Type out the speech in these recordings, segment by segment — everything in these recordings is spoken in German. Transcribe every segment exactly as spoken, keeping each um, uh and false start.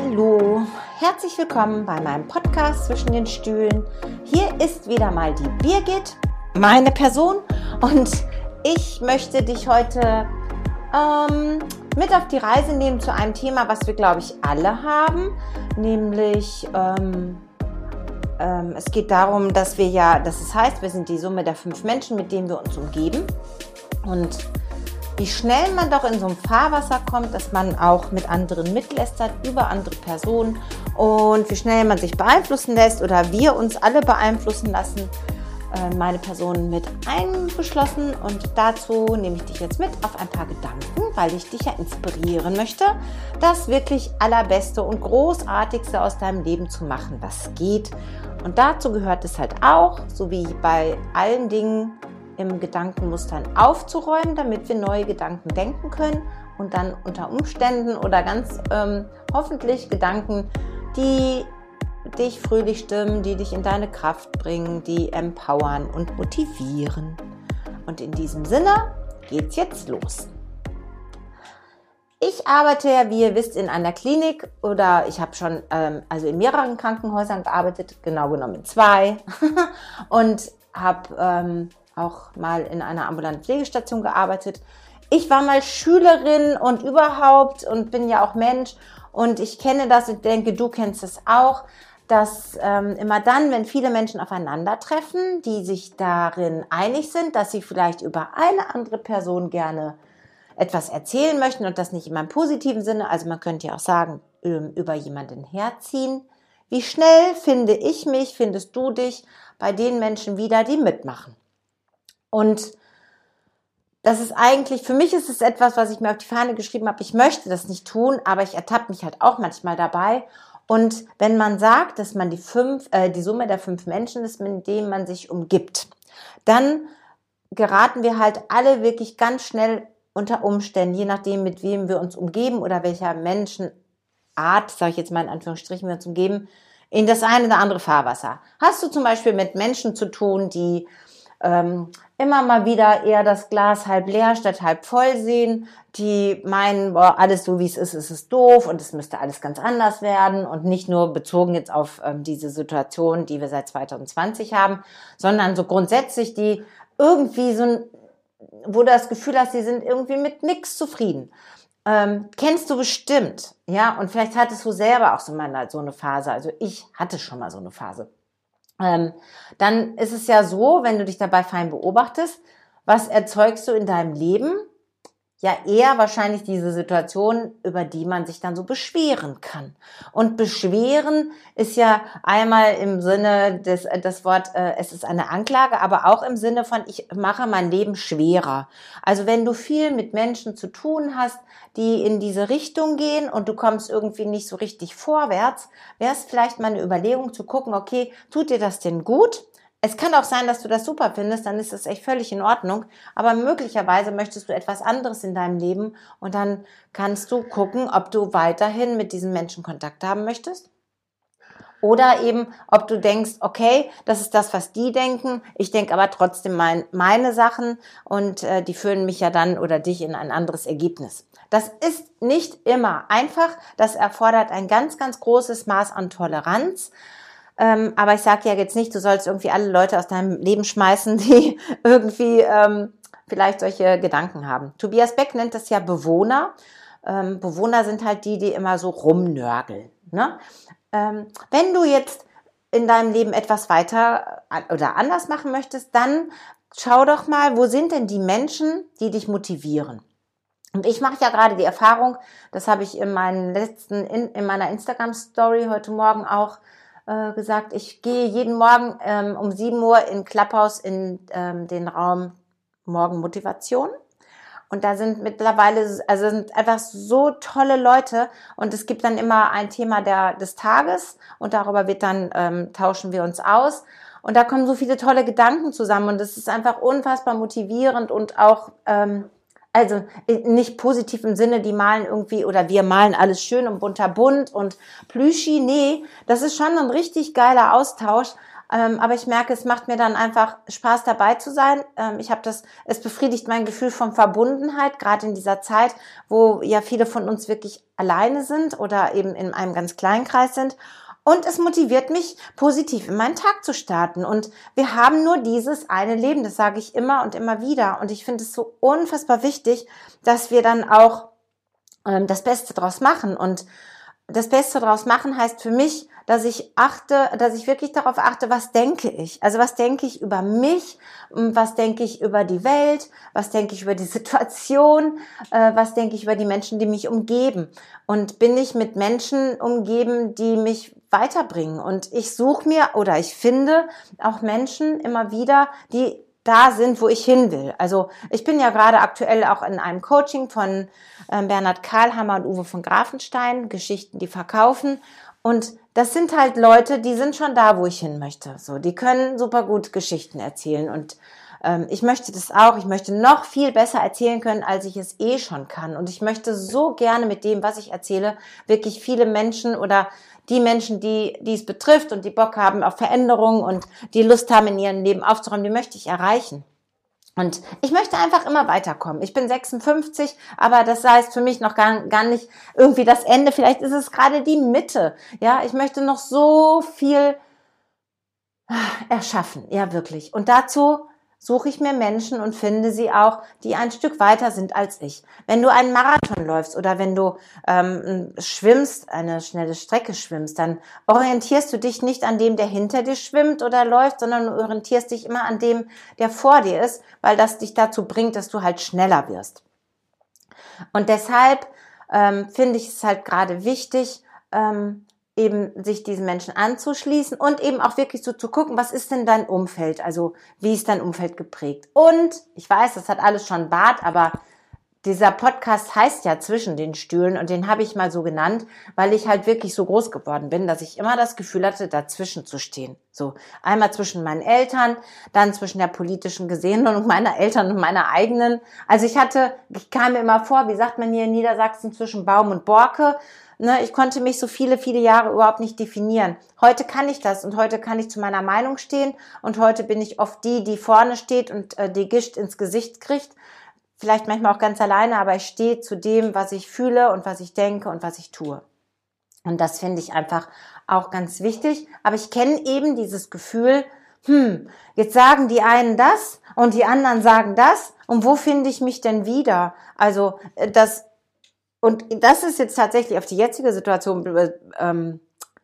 Hallo, herzlich willkommen bei meinem Podcast zwischen den Stühlen. Hier ist wieder mal die Birgit, meine Person, und ich möchte dich heute ähm, mit auf die Reise nehmen zu einem Thema, was wir, glaube ich, alle haben, nämlich ähm, ähm, es geht darum, dass wir ja, dass es heißt, wir sind die Summe der fünf Menschen, mit denen wir uns umgeben, und wie schnell man doch in so ein Fahrwasser kommt, dass man auch mit anderen mitlästert, über andere Personen, und wie schnell man sich beeinflussen lässt oder wir uns alle beeinflussen lassen, äh, meine Person mit eingeschlossen. Und dazu nehme ich dich jetzt mit auf ein paar Gedanken, weil ich dich ja inspirieren möchte, das wirklich Allerbeste und Großartigste aus deinem Leben zu machen, was geht. Und dazu gehört es halt auch, so wie bei allen Dingen, im Gedankenmustern aufzuräumen, damit wir neue Gedanken denken können und dann unter Umständen oder ganz ähm, hoffentlich Gedanken, die dich fröhlich stimmen, die dich in deine Kraft bringen, die empowern und motivieren. Und in diesem Sinne geht's jetzt los. Ich arbeite ja, wie ihr wisst, in einer Klinik, oder ich habe schon ähm, also in mehreren Krankenhäusern gearbeitet, genau genommen in zwei, und habe ähm, auch mal in einer ambulanten Pflegestation gearbeitet. Ich war mal Schülerin und überhaupt und bin ja auch Mensch, und ich kenne das und denke, du kennst es auch, dass ähm, immer dann, wenn viele Menschen aufeinandertreffen, die sich darin einig sind, dass sie vielleicht über eine andere Person gerne etwas erzählen möchten, und das nicht immer im positiven Sinne, also man könnte ja auch sagen, über jemanden herziehen. Wie schnell finde ich mich, findest du dich bei den Menschen wieder, die mitmachen? Und das ist eigentlich, für mich ist es etwas, was ich mir auf die Fahne geschrieben habe. Ich möchte das nicht tun, aber ich ertappe mich halt auch manchmal dabei. Und wenn man sagt, dass man die fünf, äh, die Summe der fünf Menschen ist, mit denen man sich umgibt, dann geraten wir halt alle wirklich ganz schnell unter Umständen, je nachdem, mit wem wir uns umgeben oder welcher Menschenart, sage ich jetzt mal in Anführungsstrichen, wir uns umgeben, in das eine oder andere Fahrwasser. Hast du zum Beispiel mit Menschen zu tun, die ähm, immer mal wieder eher das Glas halb leer statt halb voll sehen, die meinen, boah, alles so wie es ist, ist es doof und es müsste alles ganz anders werden, und nicht nur bezogen jetzt auf ähm, diese Situation, die wir seit zwanzig zwanzig haben, sondern so grundsätzlich, die irgendwie so ein, wo du das Gefühl hast, die sind irgendwie mit nichts zufrieden. Ähm, kennst du bestimmt, ja, und vielleicht hattest du selber auch so mal so eine Phase, also ich hatte schon mal so eine Phase. Ähm, dann ist es ja so, wenn du dich dabei fein beobachtest, was erzeugst du in deinem Leben? Ja, eher wahrscheinlich diese Situation, über die man sich dann so beschweren kann. Und beschweren ist ja einmal im Sinne des, das Wort, äh, es ist eine Anklage, aber auch im Sinne von, ich mache mein Leben schwerer. Also wenn du viel mit Menschen zu tun hast, die in diese Richtung gehen und du kommst irgendwie nicht so richtig vorwärts, wäre es vielleicht mal eine Überlegung zu gucken, okay, tut dir das denn gut? Es kann auch sein, dass du das super findest, dann ist das echt völlig in Ordnung, aber möglicherweise möchtest du etwas anderes in deinem Leben, und dann kannst du gucken, ob du weiterhin mit diesen Menschen Kontakt haben möchtest, oder eben, ob du denkst, okay, das ist das, was die denken, ich denke aber trotzdem mein, meine Sachen, und äh, die führen mich ja dann oder dich in ein anderes Ergebnis. Das ist nicht immer einfach, das erfordert ein ganz, ganz großes Maß an Toleranz. Ähm, aber ich sage ja jetzt nicht, du sollst irgendwie alle Leute aus deinem Leben schmeißen, die irgendwie ähm, vielleicht solche Gedanken haben. Tobias Beck nennt das ja Bewohner. Ähm, Bewohner sind halt die, die immer so rumnörgeln. Ne? Ähm, wenn du jetzt in deinem Leben etwas weiter oder anders machen möchtest, dann schau doch mal, wo sind denn die Menschen, die dich motivieren? Und ich mache ja gerade die Erfahrung, das habe ich in meinen letzten, in, in meiner Instagram-Story heute Morgen auch gesagt, ich gehe jeden Morgen ähm, um sieben Uhr in Clubhouse in ähm, den Raum Morgenmotivation, und da sind mittlerweile, also sind einfach so tolle Leute, und es gibt dann immer ein Thema der, des Tages, und darüber wird dann, ähm, tauschen wir uns aus, und da kommen so viele tolle Gedanken zusammen, und es ist einfach unfassbar motivierend und auch ähm, also nicht positiv im Sinne, die malen irgendwie, oder wir malen alles schön und bunter bunt und plüschi, nee, das ist schon ein richtig geiler Austausch, Ähm, aber ich merke, es macht mir dann einfach Spaß, dabei zu sein. Ähm, ich habe das, es befriedigt mein Gefühl von Verbundenheit, gerade in dieser Zeit, wo ja viele von uns wirklich alleine sind oder eben in einem ganz kleinen Kreis sind. Und es motiviert mich, positiv in meinen Tag zu starten. Und wir haben nur dieses eine Leben, das sage ich immer und immer wieder. Und ich finde es so unfassbar wichtig, dass wir dann auch ähm, das Beste draus machen. Und das Beste draus machen heißt für mich, dass ich achte, dass ich wirklich darauf achte, was denke ich? Also was denke ich über mich? Was denke ich über die Welt? Was denke ich über die Situation? Was denke ich über die Menschen, die mich umgeben? Und bin ich mit Menschen umgeben, die mich weiterbringen? Und ich suche mir oder ich finde auch Menschen immer wieder, die da sind, wo ich hin will. Also ich bin ja gerade aktuell auch in einem Coaching von ähm, Bernhard Karlhammer und Uwe von Grafenstein, Geschichten, die verkaufen. Und das sind halt Leute, die sind schon da, wo ich hin möchte. So, die können super gut Geschichten erzählen. Und ähm, ich möchte das auch. Ich möchte noch viel besser erzählen können, als ich es eh schon kann. Und ich möchte so gerne mit dem, was ich erzähle, wirklich viele Menschen oder die Menschen, die, die es betrifft und die Bock haben auf Veränderung und die Lust haben, in ihrem Leben aufzuräumen, die möchte ich erreichen. Und ich möchte einfach immer weiterkommen. Ich bin sechsundfünfzig, aber das heißt für mich noch gar, gar nicht irgendwie das Ende. Vielleicht ist es gerade die Mitte. Ja, ich möchte noch so viel erschaffen. Ja, wirklich. Und dazu suche ich mir Menschen und finde sie auch, die ein Stück weiter sind als ich. Wenn du einen Marathon läufst oder wenn du ähm, schwimmst, eine schnelle Strecke schwimmst, dann orientierst du dich nicht an dem, der hinter dir schwimmt oder läuft, sondern du orientierst dich immer an dem, der vor dir ist, weil das dich dazu bringt, dass du halt schneller wirst. Und deshalb ähm, finde ich es halt gerade wichtig, ähm, eben sich diesen Menschen anzuschließen und eben auch wirklich so zu gucken, was ist denn dein Umfeld, also wie ist dein Umfeld geprägt. Und ich weiß, das hat alles schon Bart, aber dieser Podcast heißt ja Zwischen den Stühlen und den habe ich mal so genannt, weil ich halt wirklich so groß geworden bin, dass ich immer das Gefühl hatte, dazwischen zu stehen. So einmal zwischen meinen Eltern, dann zwischen der politischen Gesinnung meiner Eltern und meiner eigenen. Also ich hatte, ich kam mir immer vor, wie sagt man hier in Niedersachsen, zwischen Baum und Borke. Ich konnte mich so viele, viele Jahre überhaupt nicht definieren. Heute kann ich das und heute kann ich zu meiner Meinung stehen und heute bin ich oft die, die vorne steht und äh, die Gischt ins Gesicht kriegt. Vielleicht manchmal auch ganz alleine, aber ich stehe zu dem, was ich fühle und was ich denke und was ich tue. Und das finde ich einfach auch ganz wichtig. Aber ich kenne eben dieses Gefühl, hm, jetzt sagen die einen das und die anderen sagen das und wo finde ich mich denn wieder? Also das Und das ist jetzt tatsächlich auf die jetzige Situation ähm,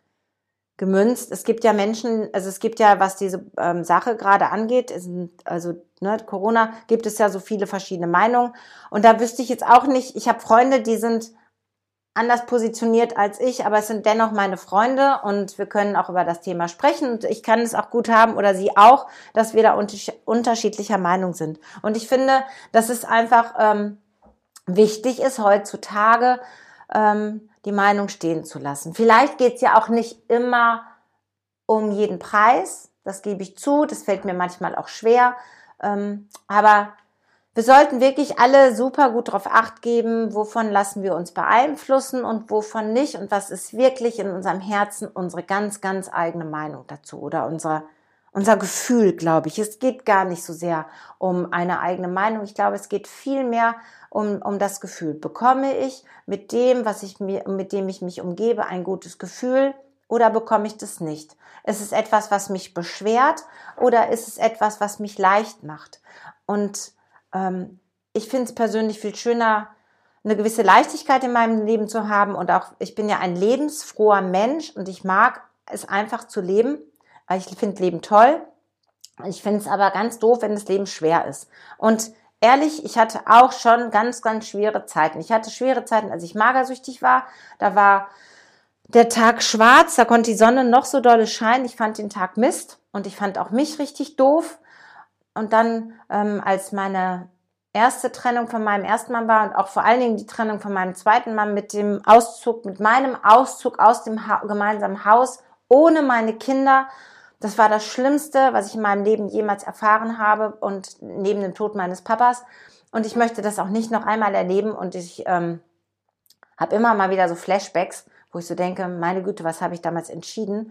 gemünzt. Es gibt ja Menschen, also es gibt ja, was diese ähm, Sache gerade angeht, ist, also ne, Corona, gibt es ja so viele verschiedene Meinungen. Und da wüsste ich jetzt auch nicht, ich habe Freunde, die sind anders positioniert als ich, aber es sind dennoch meine Freunde und wir können auch über das Thema sprechen und ich kann es auch gut haben oder sie auch, dass wir da unter- unterschiedlicher Meinung sind. Und ich finde, das ist einfach ähm, wichtig ist heutzutage, ähm, die Meinung stehen zu lassen. Vielleicht geht's ja auch nicht immer um jeden Preis, das gebe ich zu, das fällt mir manchmal auch schwer, ähm, aber wir sollten wirklich alle super gut darauf Acht geben, wovon lassen wir uns beeinflussen und wovon nicht und was ist wirklich in unserem Herzen unsere ganz, ganz eigene Meinung dazu oder unser, unser Gefühl, glaube ich. Es geht gar nicht so sehr um eine eigene Meinung. Ich glaube, es geht viel mehr um, um das Gefühl. Bekomme ich mit dem, was ich mir, mit dem ich mich umgebe, ein gutes Gefühl oder bekomme ich das nicht? Ist es etwas, was mich beschwert oder ist es etwas, was mich leicht macht? Und ähm, ich finde es persönlich viel schöner, eine gewisse Leichtigkeit in meinem Leben zu haben und auch, ich bin ja ein lebensfroher Mensch und ich mag es einfach zu leben. Ich finde Leben toll. Ich finde es aber ganz doof, wenn das Leben schwer ist. Und ehrlich, ich hatte auch schon ganz, ganz schwere Zeiten. Ich hatte schwere Zeiten, als ich magersüchtig war. Da war der Tag schwarz, da konnte die Sonne noch so dolle scheinen. Ich fand den Tag Mist und ich fand auch mich richtig doof. Und dann, ähm, als meine erste Trennung von meinem ersten Mann war und auch vor allen Dingen die Trennung von meinem zweiten Mann mit dem Auszug, mit meinem Auszug aus dem ha- gemeinsamen Haus, ohne meine Kinder, das war das Schlimmste, was ich in meinem Leben jemals erfahren habe und neben dem Tod meines Papas. Und ich möchte das auch nicht noch einmal erleben und ich ähm, habe immer mal wieder so Flashbacks, wo ich so denke, meine Güte, was habe ich damals entschieden?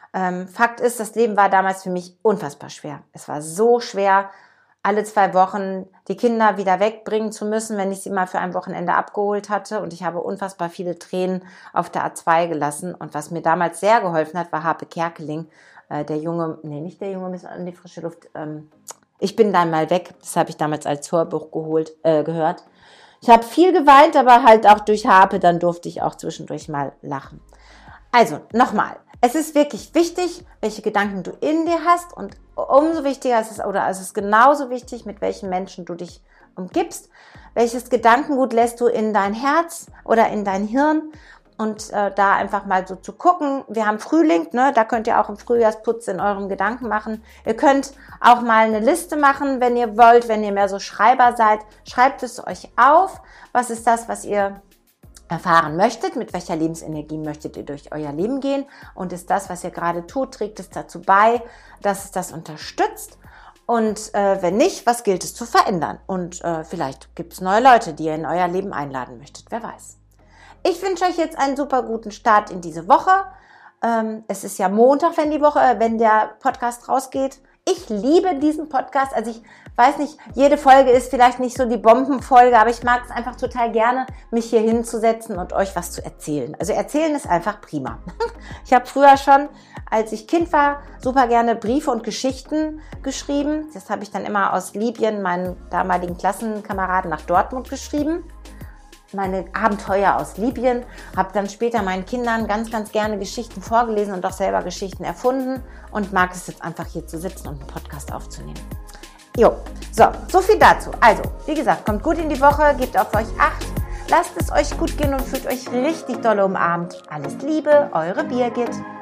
Ähm, Fakt ist, das Leben war damals für mich unfassbar schwer. Es war so schwer, alle zwei Wochen die Kinder wieder wegbringen zu müssen, wenn ich sie mal für ein Wochenende abgeholt hatte. Und ich habe unfassbar viele Tränen auf der A zwei gelassen. Und was mir damals sehr geholfen hat, war Harpe Kerkeling. Äh, der Junge, nee, nicht der Junge, in die frische Luft. Ähm, ich bin dann mal weg. Das habe ich damals als Hörbuch geholt, äh, gehört. Ich habe viel geweint, aber halt auch durch Harpe, dann durfte ich auch zwischendurch mal lachen. Also, nochmal. Es ist wirklich wichtig, welche Gedanken du in dir hast und umso wichtiger ist es, oder es ist genauso wichtig, mit welchen Menschen du dich umgibst. Welches Gedankengut lässt du in dein Herz oder in dein Hirn und äh, da einfach mal so zu gucken. Wir haben Frühling, ne? Da könnt ihr auch im Frühjahrsputz in eurem Gedanken machen. Ihr könnt auch mal eine Liste machen, wenn ihr wollt, wenn ihr mehr so Schreiber seid. Schreibt es euch auf. Was ist das, was ihr erfahren möchtet, mit welcher Lebensenergie möchtet ihr durch euer Leben gehen und ist das, was ihr gerade tut, trägt es dazu bei, dass es das unterstützt und äh, wenn nicht, was gilt es zu verändern und äh, vielleicht gibt es neue Leute, die ihr in euer Leben einladen möchtet, wer weiß. Ich wünsche euch jetzt einen super guten Start in diese Woche. Ähm, es ist ja Montag, wenn die Woche, äh, wenn der Podcast rausgeht. Ich liebe diesen Podcast, also ich weiß nicht, jede Folge ist vielleicht nicht so die Bombenfolge, aber ich mag es einfach total gerne, mich hier hinzusetzen und euch was zu erzählen. Also erzählen ist einfach prima. Ich habe früher schon, als ich Kind war, super gerne Briefe und Geschichten geschrieben. Das habe ich dann immer aus Libyen, meinen damaligen Klassenkameraden, nach Dortmund geschrieben. Meine Abenteuer aus Libyen, habe dann später meinen Kindern ganz, ganz gerne Geschichten vorgelesen und auch selber Geschichten erfunden und mag es jetzt einfach hier zu sitzen und einen Podcast aufzunehmen. Jo, so, so viel dazu. Also, wie gesagt, kommt gut in die Woche, gebt auf euch Acht, lasst es euch gut gehen und fühlt euch richtig doll umarmt. Alles Liebe, eure Birgit.